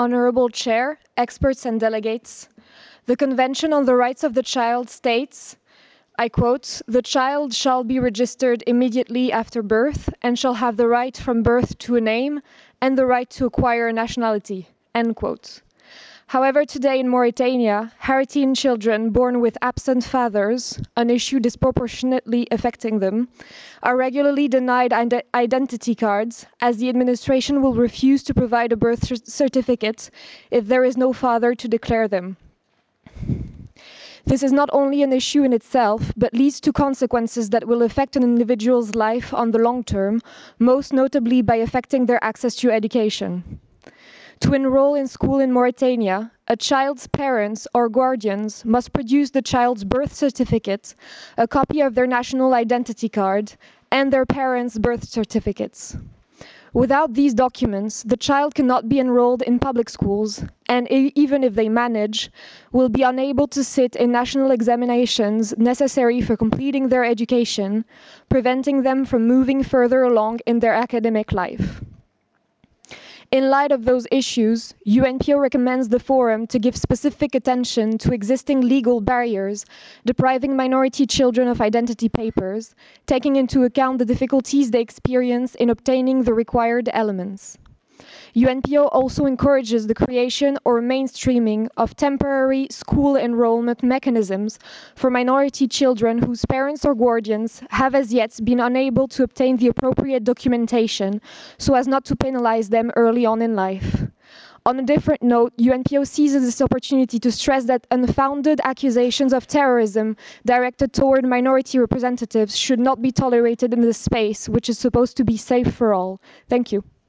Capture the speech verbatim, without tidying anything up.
Honorable Chair, experts and delegates, the Convention on the Rights of the Child states, I quote, "The child shall be registered immediately after birth and shall have the right from birth to a name and the right to acquire a nationality," end quote. However, today in Mauritania, Haitian children born with absent fathers, an issue disproportionately affecting them, are regularly denied ide- identity cards as the administration will refuse to provide a birth cer- certificate if there is no father to declare them. This is not only an issue in itself, but leads to consequences that will affect an individual's life on the long term, most notably by affecting their access to education. To enroll in school in Mauritania, a child's parents or guardians must produce the child's birth certificate, a copy of their national identity card, and their parents' birth certificates. Without these documents, the child cannot be enrolled in public schools, and e- even if they manage, will be unable to sit in national examinations necessary for completing their education, preventing them from moving further along in their academic life. In light of those issues, U N P O recommends the Forum to give specific attention to existing legal barriers depriving minority children of identity papers, taking into account the difficulties they experience in obtaining the required elements. U N P O also encourages the creation or mainstreaming of temporary school enrollment mechanisms for minority children whose parents or guardians have as yet been unable to obtain the appropriate documentation so as not to penalize them early on in life. On a different note, U N P O seizes this opportunity to stress that unfounded accusations of terrorism directed toward minority representatives should not be tolerated in this space, which is supposed to be safe for all. Thank you.